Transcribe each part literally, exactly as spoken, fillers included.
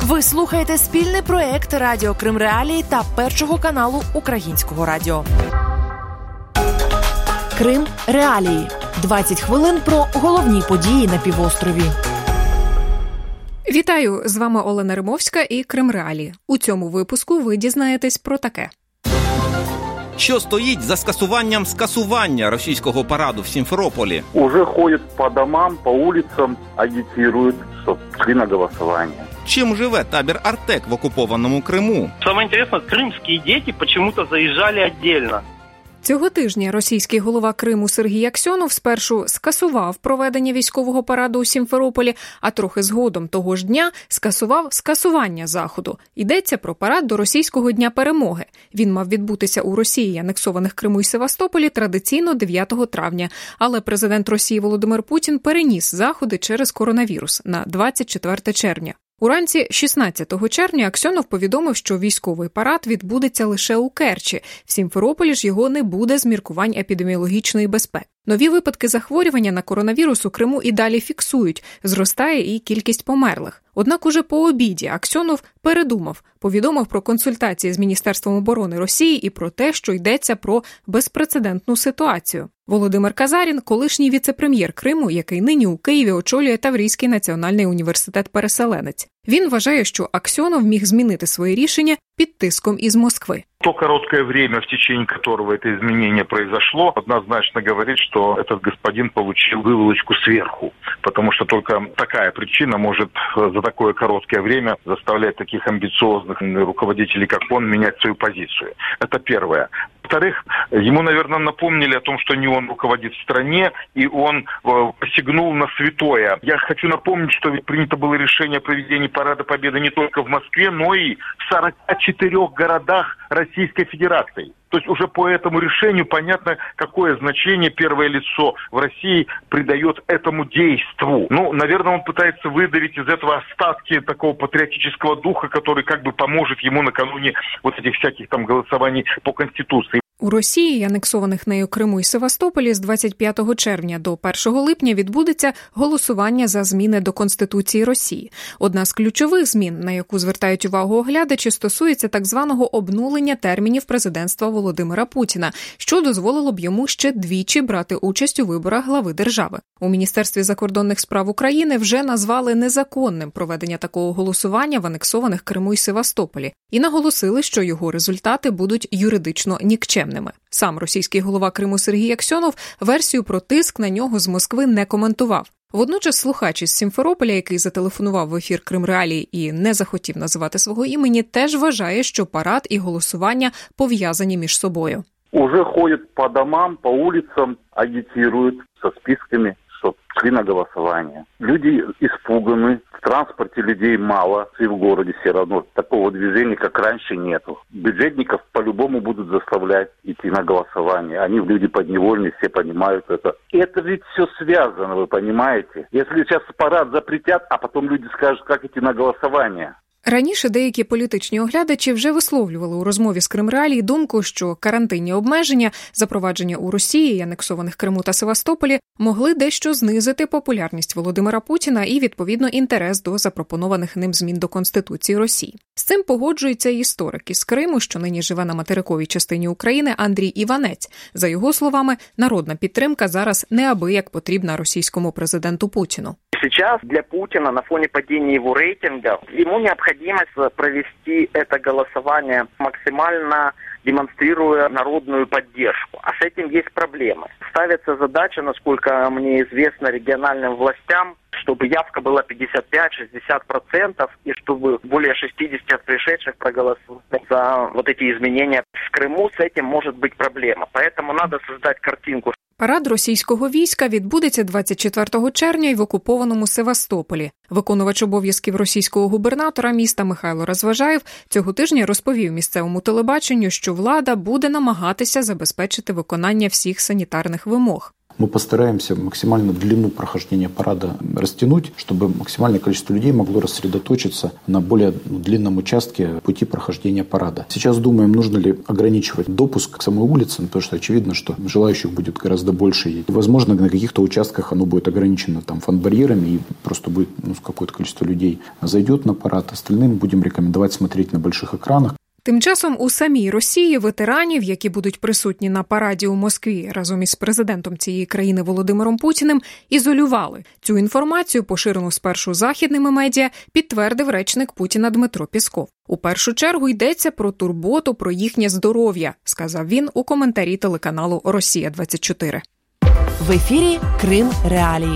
Ви слухаєте спільний проєкт Радіо Крим Реалії та Першого каналу Українського радіо. Крим Реалії. двадцять хвилин про головні події на півострові. Вітаю! З вами Олена Римовська і Крим Реалії. У цьому випуску ви дізнаєтесь про таке. Що стоїть за скасуванням скасування російського параду в Сімферополі? Уже ходять по домам, по вулицям, агітують, щоб йшли на голосування. Чим живе табір «Артек» в окупованому Криму? Самое интересное, крымские дети почему-то заезжали отдельно. Цього тижня російський голова Криму Сергій Аксьонов спершу скасував проведення військового параду у Сімферополі, а трохи згодом того ж дня скасував скасування заходу. Йдеться про парад до російського Дня Перемоги. Він мав відбутися у Росії, анексованих Криму і Севастополі, традиційно дев'ятого травня. Але президент Росії Володимир Путін переніс заходи через коронавірус на двадцять четверте червня. Уранці шістнадцятого червня Аксьонов повідомив, що військовий парад відбудеться лише у Керчі. В Сімферополі ж його не буде з міркувань епідеміологічної безпеки. Нові випадки захворювання на коронавірус у Криму і далі фіксують. Зростає і кількість померлих. Однак уже по обіді Аксьонов передумав, повідомив про консультації з Міністерством оборони Росії і про те, що йдеться про безпрецедентну ситуацію. Володимир Казарін – колишній віце-прем'єр Криму, який нині у Києві очолює Таврійський національний університет-переселенець. Він вважає, що Аксьонов міг змінити своє рішення під тиском із Москви. То короткое время, в течение которого это изменение произошло, однозначно говорит, что этот господин получил выволочку сверху. Потому что только такая причина может за такое короткое время заставлять таких амбициозных руководителей, как он, менять свою позицию. Это первое. Во-вторых, ему, наверное, напомнили о том, что не он руководит в стране, и он посягнул на святое. Я хочу напомнить, что принято было решение о проведении Парада Победы не только в Москве, но и в сорока четырёх городах Российской Федерации. То есть уже по этому решению понятно, какое значение первое лицо в России придает этому действу. Ну, наверное, он пытается выдавить из этого остатки такого патриотического духа, который как бы поможет ему накануне вот этих всяких там голосований по Конституции. У Росії, анексованих нею Криму і Севастополі, з двадцять п'ятого червня до першого липня відбудеться голосування за зміни до Конституції Росії. Одна з ключових змін, на яку звертають увагу оглядачі, стосується так званого обнулення термінів президентства Володимира Путіна, що дозволило б йому ще двічі брати участь у виборах глави держави. У Міністерстві закордонних справ України вже назвали незаконним проведення такого голосування в анексованих Криму і Севастополі і наголосили, що його результати будуть юридично нікчемними. Сам російський голова Криму Сергій Аксьонов версію про тиск на нього з Москви не коментував. Водночас слухач із Сімферополя, який зателефонував в ефір Крим Реалії і не захотів називати свого імені, теж вважає, що парад і голосування пов'язані між собою. Уже ходять по домам, по вулицям, агітують зі списками, щоб шли на голосування. Люди испуганы, в транспорте людей мало, и в городе все равно такого движения, как раньше, нету. Бюджетников по-любому будут заставлять идти на голосование. Они люди подневольные, все понимают это. Это ведь все связано, вы понимаете? Если сейчас парад запретят, а потом люди скажут, как идти на голосование. Раніше деякі політичні оглядачі вже висловлювали у розмові з Крим Реалії думку, що карантинні обмеження, запровадження у Росії і анексованих Криму та Севастополі, могли дещо знизити популярність Володимира Путіна і, відповідно, інтерес до запропонованих ним змін до Конституції Росії. З цим погоджується і історик із Криму, що нині живе на материковій частині України, Андрій Іванець. За його словами, народна підтримка зараз неабияк потрібна російському президенту Путіну. Сейчас для Путина на фоне падения его рейтинга ему необходимость провести это голосование максимально демонстрируя народную поддержку. А с этим есть проблемы. Ставится задача, насколько мне известно, региональным властям, чтобы явка была пятьдесят пять - шестьдесят процентов и чтобы более шестьдесят от пришедших проголосовали за вот эти изменения. В Крыму с этим может быть проблема. Поэтому надо создать картинку. Парад російського війська відбудеться двадцять четвертого червня й в окупованому Севастополі. Виконувач обов'язків російського губернатора міста Михайло Розважаєв цього тижня розповів місцевому телебаченню, що влада буде намагатися забезпечити виконання всіх санітарних вимог. Мы постараемся максимально длину прохождения парада растянуть, чтобы максимальное количество людей могло рассредоточиться на более длинном участке пути прохождения парада. Сейчас думаем, нужно ли ограничивать допуск к самой улице, потому что очевидно, что желающих будет гораздо больше. И, возможно, на каких-то участках оно будет ограничено там фан-барьерами, и просто будет ну, какое-то количество людей зайдет на парад. Остальным будем рекомендовать смотреть на больших экранах. Тим часом у самій Росії ветеранів, які будуть присутні на параді у Москві разом із президентом цієї країни Володимиром Путіним, ізолювали. Цю інформацію, поширену спершу західними медіа, підтвердив речник Путіна Дмитро Пєсков. У першу чергу йдеться про турботу про їхнє здоров'я, сказав він у коментарі телеканалу «Росія двадцять чотири». В ефірі Крим Реалії.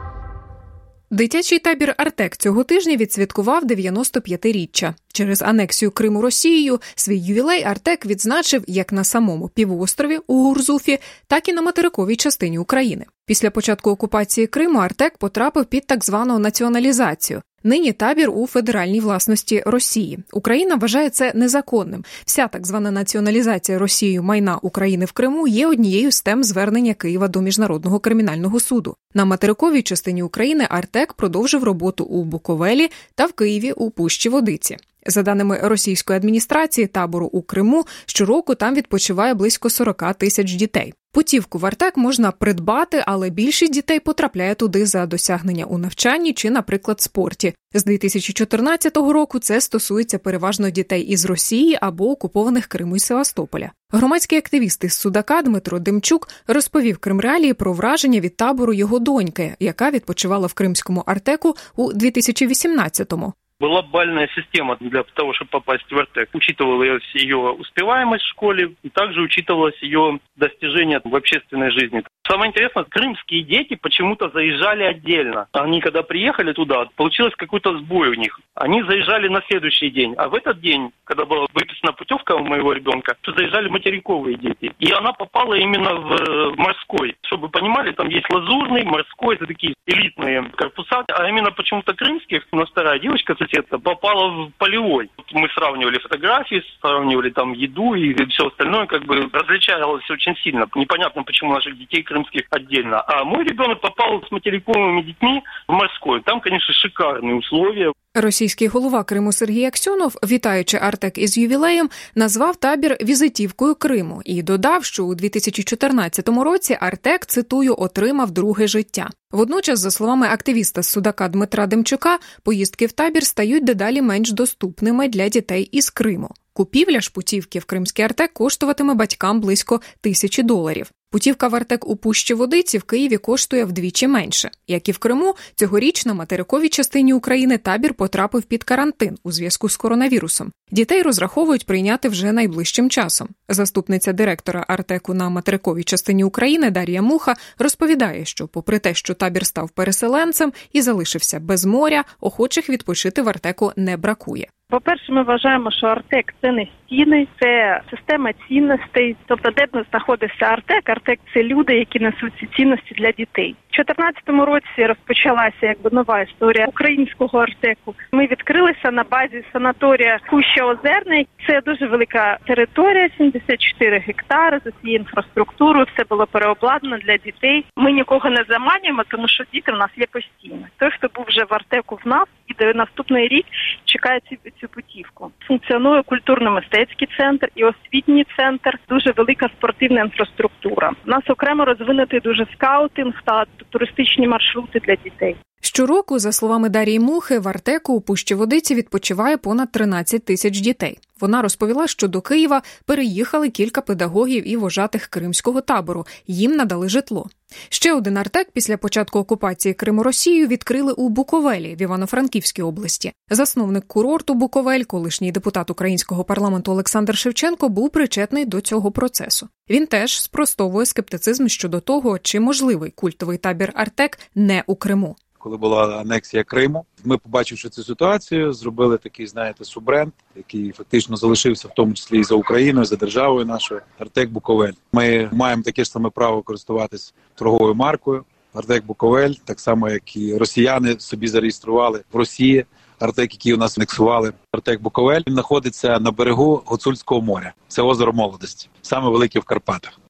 Дитячий табір «Артек» цього тижня відсвяткував дев'яносто п'ятиріччя. Через анексію Криму Росією свій ювілей «Артек» відзначив як на самому півострові у Гурзуфі, так і на материковій частині України. Після початку окупації Криму «Артек» потрапив під так звану націоналізацію. Нині табір у федеральній власності Росії. Україна вважає це незаконним. Вся так звана націоналізація Росією майна України в Криму є однією з тем звернення Києва до Міжнародного кримінального суду. На материковій частині України «Артек» продовжив роботу у Буковелі та в Києві у Пущі Водиці. За даними російської адміністрації табору у Криму, щороку там відпочиває близько сорок тисяч дітей. Путівку в «Артек» можна придбати, але більшість дітей потрапляє туди за досягнення у навчанні чи, наприклад, спорті. З дві тисячі чотирнадцятого року це стосується переважно дітей із Росії або окупованих Криму і Севастополя. Громадський активіст із Судака Дмитро Демчук розповів Крим Реалії про враження від табору його доньки, яка відпочивала в кримському «Артеку» у дві тисячі вісімнадцятому. Была бальная система для того, чтобы попасть в «Артек». Учитывалась ее успеваемость в школе, и также учитывалось ее достижение в общественной жизни. Самое интересное, крымские дети почему-то заезжали отдельно. Они, когда приехали туда, получилось какой-то сбой у них. Они заезжали на следующий день. А в этот день, когда была выписана путевка у моего ребенка, то заезжали материковые дети. И она попала именно в морской. Чтобы вы понимали, там есть лазурный, морской, это такие элитные корпуса. А именно почему-то крымских, у нас вторая девочка, соседка, попала в полевой. Мы сравнивали фотографии, сравнивали там еду и все остальное, как бы различалось очень сильно. Непонятно, почему наших детей крымских отдельно. А мой ребенок попал с материковыми детьми в морской. Там, конечно, шикарные условия. Російський голова Криму Сергій Аксьонов, вітаючи «Артек» із ювілеєм, назвав табір візитівкою Криму і додав, що у дві тисячі чотирнадцятому році «Артек», цитую, отримав друге життя. Водночас, за словами активіста з Судака Дмитра Демчука, поїздки в табір стають дедалі менш доступними для дітей із Криму. Купівля ж путівки в кримський «Артек» коштуватиме батькам близько тисячі доларів. Путівка в «Артек» у Пущі Водиці в Києві коштує вдвічі менше. Як і в Криму, цьогоріч на материковій частині України табір потрапив під карантин у зв'язку з коронавірусом. Дітей розраховують прийняти вже найближчим часом. Заступниця директора «Артеку» на материковій частині України Дар'я Муха розповідає, що попри те, що табір став переселенцем і залишився без моря, охочих відпочити в «Артеку» не бракує. По-перше, ми вважаємо, що «Артек» – це не стіни, це система цінностей. Тобто, де б не знаходився «Артек», «Артек» – це люди, які несуть ці цінності для дітей. У дві тисячі чотирнадцятому році розпочалася якби нова історія українського «Артеку». Ми відкрилися на базі санаторія Пуща-Озерне. Це дуже велика територія, сімдесят чотири гектари з усією інфраструктурою. Все було переобладнано для дітей. Ми нікого не заманюємо, тому що діти в нас є постійно. Той, хто був вже в «Артеку» в нас, і наступний рік чекає цю, цю путівку. Функціонує культурно-мистецький центр і освітній центр, дуже велика спортивна інфраструктура. У нас окремо розвинутий дуже скаутинг та туристичні маршрути для дітей. Щороку, за словами Дар'ї Мухи, в «Артеку» у Пущі Водиці відпочиває понад тринадцять тисяч дітей. Вона розповіла, що до Києва переїхали кілька педагогів і вожатих кримського табору. Їм надали житло. Ще один «Артек» після початку окупації Криму Росією відкрили у Буковелі в Івано-Франківській області. Засновник курорту Буковель, колишній депутат українського парламенту Олександр Шевченко, був причетний до цього процесу. Він теж спростовує скептицизм щодо того, чи можливий культовий табір «Артек» не у Криму. Коли була анексія Криму, ми, побачивши цю ситуацію, зробили такий, знаєте, суббренд, який фактично залишився в тому числі і за Україною, за державою нашою, «Артек Буковель». Ми маємо таке ж саме право користуватись торговою маркою «Артек Буковель», так само, як і росіяни собі зареєстрували в Росії «Артек», який у нас анексували. «Артек Буковель» він знаходиться на берегу Гуцульського моря. Це озеро Молодості, саме велике в Карпатах.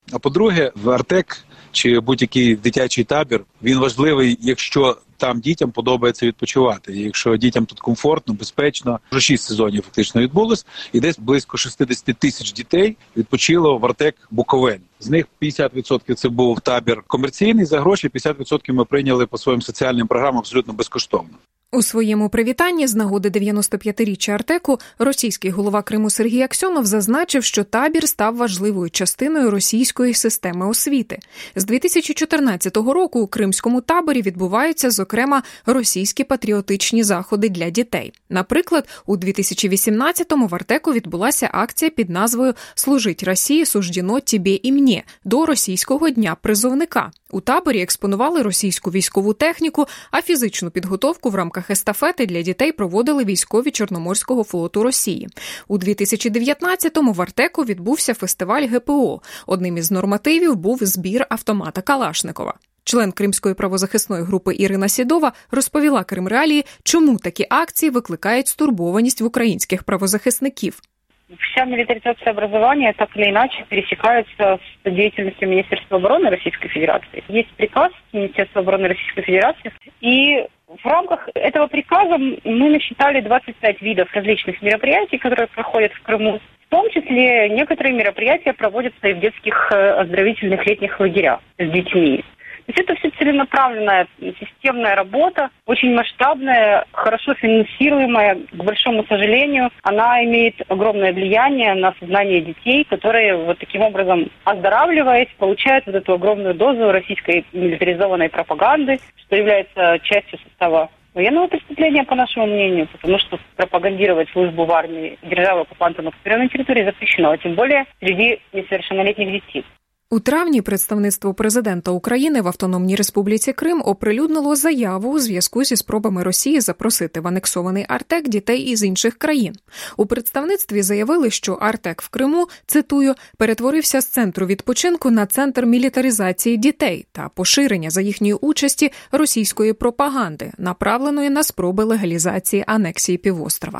А по-друге, в Артек чи будь-який дитячий табір, він важливий, якщо там дітям подобається відпочивати. І якщо дітям тут комфортно, безпечно, вже шість сезонів фактично відбулось, і десь близько шістдесят тисяч дітей відпочило в Артек Буковель. З них п'ятдесят відсотків це був табір комерційний за гроші, п'ятдесят відсотків ми прийняли по своїм соціальним програмам абсолютно безкоштовно. У своєму привітанні з нагоди дев'яносто п'ятиріччя Артеку російський голова Криму Сергій Аксьонов зазначив, що табір став важливою частиною російської системи освіти. З дві тисячі чотирнадцятого року у кримському таборі відбуваються, зокрема, російські патріотичні заходи для дітей. Наприклад, у дві тисячі вісімнадцятому в Артеку відбулася акція під назвою «Служить Росії суждено тебе і мені» до російського дня призовника. У таборі експонували російську військову техніку, а фізичну підготовку в рамках естафети для дітей проводили військові Чорноморського флоту Росії. У дві тисячі дев'ятнадцятому в Артеку відбувся фестиваль ГПО. Одним із нормативів був збір автомата Калашникова. Член Кримської правозахисної групи Ірина Сідова розповіла Кримреалії, чому такі акції викликають стурбованість в українських правозахисників. Вся милитаризация образования так или иначе пересекается с деятельностью Министерства обороны Российской Федерации. Есть приказ Министерства обороны Российской Федерации, и в рамках этого приказа мы насчитали двадцать пять видов различных мероприятий, которые проходят в Крыму. В том числе некоторые мероприятия проводятся и в детских оздоровительных летних лагерях с детьми. То есть это все целенаправленная, системная работа, очень масштабная, хорошо финансируемая. К большому сожалению, она имеет огромное влияние на сознание детей, которые вот таким образом, оздоравливаясь, получают вот эту огромную дозу российской милитаризованной пропаганды, что является частью состава военного преступления, по нашему мнению, потому что пропагандировать службу в армии державы-оккупанта на оккупированной территории запрещено, а тем более среди несовершеннолетних детей. У травні представництво президента України в Автономній Республіці Крим оприлюднило заяву у зв'язку зі спробами Росії запросити в анексований Артек дітей із інших країн. У представництві заявили, що Артек в Криму, цитую, перетворився з центру відпочинку на центр мілітаризації дітей та поширення за їхньої участі російської пропаганди, направленої на спроби легалізації анексії півострова.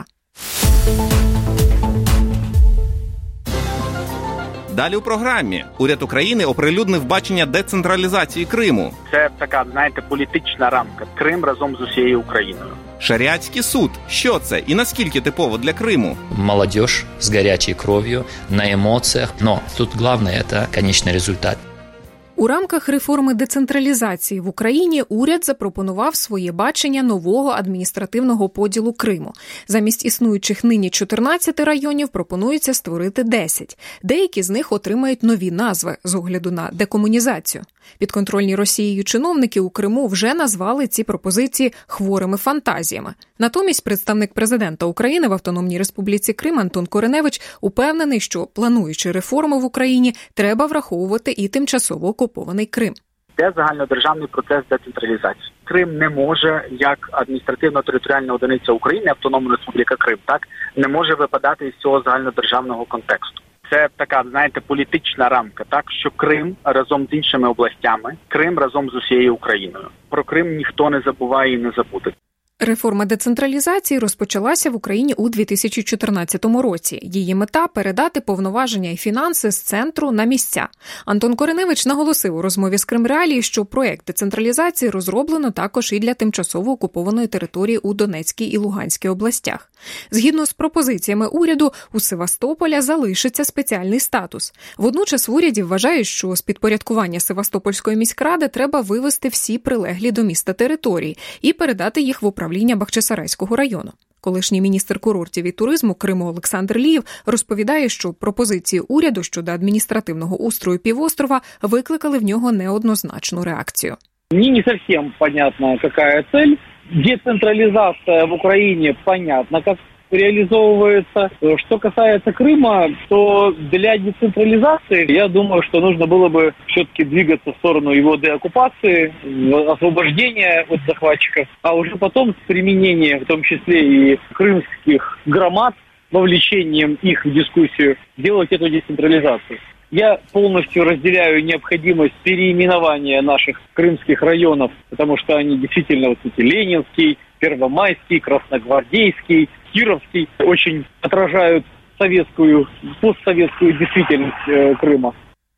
Далі у програмі. Уряд України оприлюднив бачення децентралізації Криму. Це така, знаєте, політична рамка. Крим разом з усією Україною. Шаріатський суд. Що це і наскільки типово для Криму? Молодежь з гарячою кров'ю, на емоціях. Но тут головне – це конечний результат. У рамках реформи децентралізації в Україні уряд запропонував своє бачення нового адміністративного поділу Криму. Замість існуючих нині чотирнадцяти районів пропонується створити десять. Деякі з них отримають нові назви з огляду на декомунізацію. Підконтрольні Росією чиновники у Криму вже назвали ці пропозиції хворими фантазіями. Натомість представник президента України в Автономній Республіці Крим Антон Кореневич упевнений, що, плануючи реформу в Україні, треба враховувати і тимчасово окупований Крим. Де загальнодержавний процес децентралізації. Крим не може, як адміністративно-територіальна одиниця України, Автономна Республіка Крим, так, не може випадати із цього загальнодержавного контексту. Це така, знаєте, політична рамка, так, що Крим разом з іншими областями, Крим разом з усією Україною. Про Крим ніхто не забуває і не забуде. Реформа децентралізації розпочалася в Україні у дві тисячі чотирнадцятому році. Її мета – передати повноваження і фінанси з центру на місця. Антон Кореневич наголосив у розмові з Кримреалії, що проєкт децентралізації розроблено також і для тимчасово окупованої території у Донецькій і Луганській областях. Згідно з пропозиціями уряду, у Севастополя залишиться спеціальний статус. Водночас в уряді вважають, що з підпорядкування Севастопольської міськради треба вивести всі прилеглі до міста території і передати їх в управління Бахчисарайського району. Колишній міністр курортів і туризму Криму Олександр Лієв розповідає, що пропозиції уряду щодо адміністративного устрою півострова викликали в нього неоднозначну реакцію. Мне не совсем понятно, какая цель. Децентрализация в Украине понятно, как реализовывается. Что касается Крыма, то для децентрализации, я думаю, что нужно было бы все-таки двигаться в сторону его деоккупации, освобождения от захватчиков, а уже потом с применением, в том числе и крымских громад, вовлечением их в дискуссию, делать эту децентрализацию. Я полностью разделяю необходимость переименования наших крымских районов, потому что они действительно вот эти Ленинский, Первомайский, Красногвардейский, Кировский очень отражают советскую, постсоветскую действительность э, Крыма.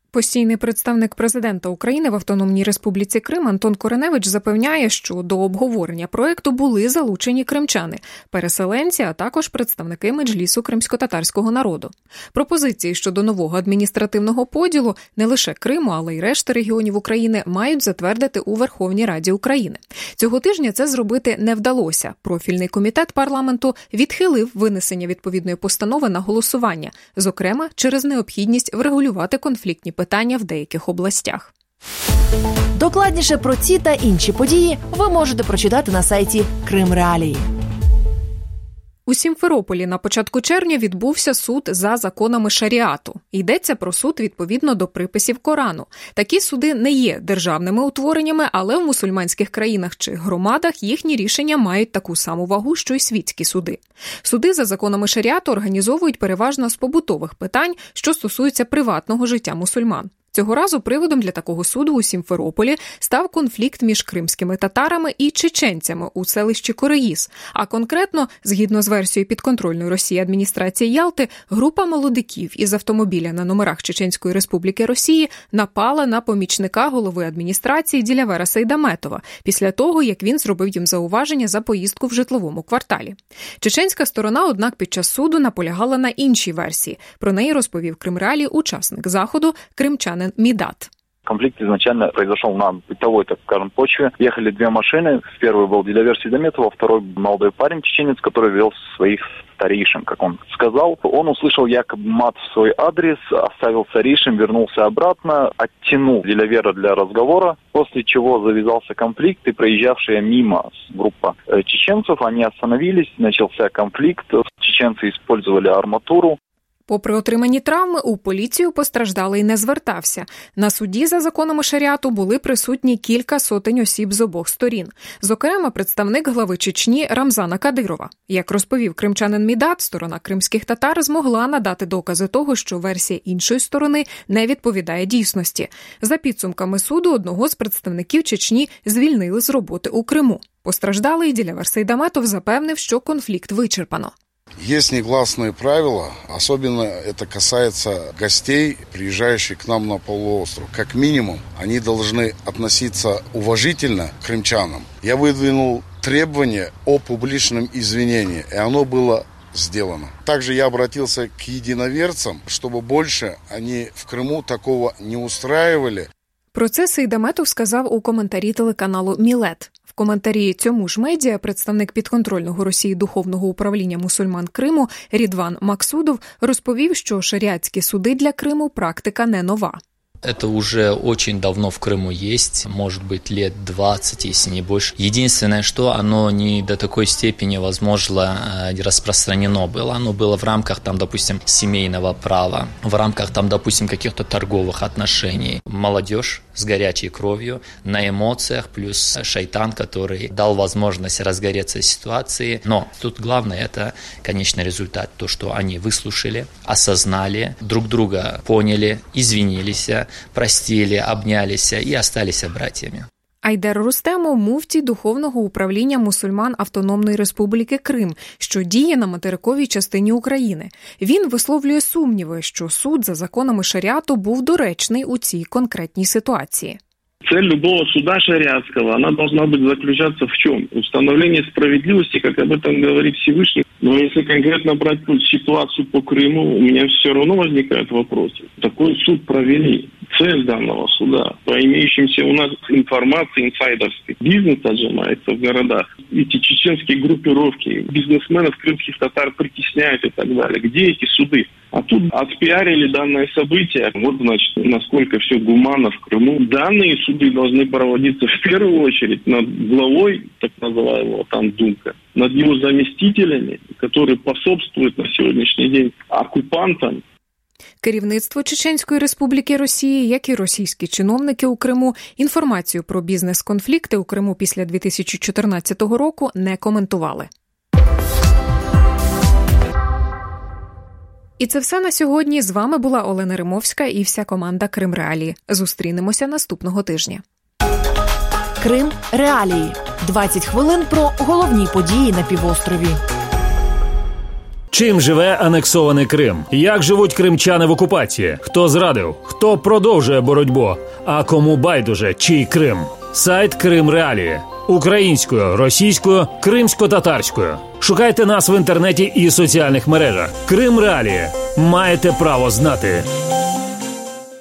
Постійний представник президента України в Автономній Республіці Крим Антон Кореневич запевняє, що до обговорення проекту були залучені кримчани, переселенці, а також представники Меджлісу кримсько-татарського народу. Пропозиції щодо нового адміністративного поділу не лише Криму, але й решти регіонів України мають затвердити у Верховній Раді України. Цього тижня це зробити не вдалося. Профільний комітет парламенту відхилив винесення відповідної постанови на голосування, зокрема через необхідність врегулювати конфліктні питання в деяких областях. Докладніше про ці та інші події ви можете прочитати на сайті Крим Реалії. У Сімферополі на початку червня відбувся суд за законами шаріату. Йдеться про суд відповідно до приписів Корану. Такі суди не є державними утвореннями, але в мусульманських країнах чи громадах їхні рішення мають таку саму вагу, що й світські суди. Суди за законами шаріату організовують переважно з побутових питань, що стосуються приватного життя мусульман. Цього разу приводом для такого суду у Сімферополі став конфлікт між кримськими татарами і чеченцями у селищі Кореїз. А конкретно, згідно з версією підконтрольної Росії адміністрації Ялти, група молодиків із автомобіля на номерах Чеченської Республіки Росії напала на помічника голови адміністрації Ділявера Сейдаметова після того, як він зробив їм зауваження за поїздку в житловому кварталі. Чеченська сторона, однак, під час суду наполягала на іншій версії. Про неї розповів Крим Реалії учасник заходу, кримчанин Мідат. Конфликт изначально произошел на бытовой, так скажем, почве. Ехали две машины. Первый был Дилявер Сейдаметов, а второй молодой парень, чеченец, который вел своих старейшин, как он сказал. Он услышал якобы мат в свой адрес, оставил старейшин, вернулся обратно, оттянул Дилявера для разговора, после чего завязался конфликт, и проезжавшая мимо группа чеченцев, они остановились, начался конфликт. Чеченцы использовали арматуру. Попри отримані травми, у поліцію постраждалий не звертався. На суді за законами шаріату були присутні кілька сотень осіб з обох сторін. Зокрема, представник глави Чечні Рамзана Кадирова. Як розповів кримчанин Мідат, сторона кримських татар змогла надати докази того, що версія іншої сторони не відповідає дійсності. За підсумками суду, одного з представників Чечні звільнили з роботи у Криму. Постраждалий Ділявер Сейдаметов запевнив, що конфлікт вичерпано. Есть негласные правила, особенно это касается гостей, приезжающих к нам на полуостров. Как минимум, они должны относиться уважительно к крымчанам. Я выдвинул требование о публичном извинении, и оно было сделано. Также я обратился к единоверцам, чтобы больше они в Крыму такого не устраивали. Про це Сейдаметов сказав у коментарі телеканалу «Мілет». В коментарі цьому ж медіа представник підконтрольного Росії Духовного управління мусульман Криму Рідван Максудов розповів, що шаріатські суди для Криму – практика не нова. Это уже очень давно в Крыму есть, может быть, лет двадцать, если не больше. Единственное, что оно не до такой степени, возможно, распространено было. Оно было в рамках, там, допустим, семейного права, в рамках, там, допустим, каких-то торговых отношений. Молодежь с горячей кровью, на эмоциях, плюс шайтан, который дал возможность разгореться ситуации. Но тут главное – это конечный результат, то, что они выслушали, осознали, друг друга поняли, извинились, простили, обнялись и остались братьями. Айдер Рустемов – муфтій Духовного управління мусульман Автономної Республіки Крим, що діє на материковій частині України. Він висловлює сумніви, що суд за законами шаріату був доречний у цій конкретній ситуації. Цель любого суда шариатского, она должна быть заключаться в чем? Установление справедливости, как об этом говорит Всевышний. Но если конкретно брать ситуацию по Крыму, у меня все равно возникают вопросы. Такой суд провели. Цель данного суда, по имеющимся у нас информации инсайдерской, бизнес отжимается в городах. Эти чеченские группировки, бизнесменов крымских татар притесняют и так далее. Где эти суды? А тут отпиарили данное событие. Вот, значит, насколько все гуманно в Крыму. Данные суды должны проводиться в первую очередь над главой, так называемого там Думка, над его заместителями, которые пособствуют на сегодняшний день оккупантам. Керівництво Чеченської Республіки Росії, як і російські чиновники у Криму, інформацію про бізнес-конфлікти у Криму після дві тисячі чотирнадцятого року не коментували. І це все на сьогодні. З вами була Олена Римовська і вся команда Крим Реалії. Зустрінемося наступного тижня. Крим Реалії. двадцять хвилин про головні події на півострові. Чим живе анексований Крим? Як живуть кримчани в окупації? Хто зрадив? Хто продовжує боротьбу? А кому байдуже, чий Крим? Сайт Крим Реалії. Українською, російською, кримсько-татарською. Шукайте нас в інтернеті і соціальних мережах. Крим Реалії. Маєте право знати.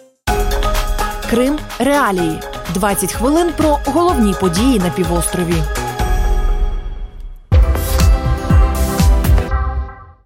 Крим Реалії. двадцять хвилин про головні події на півострові.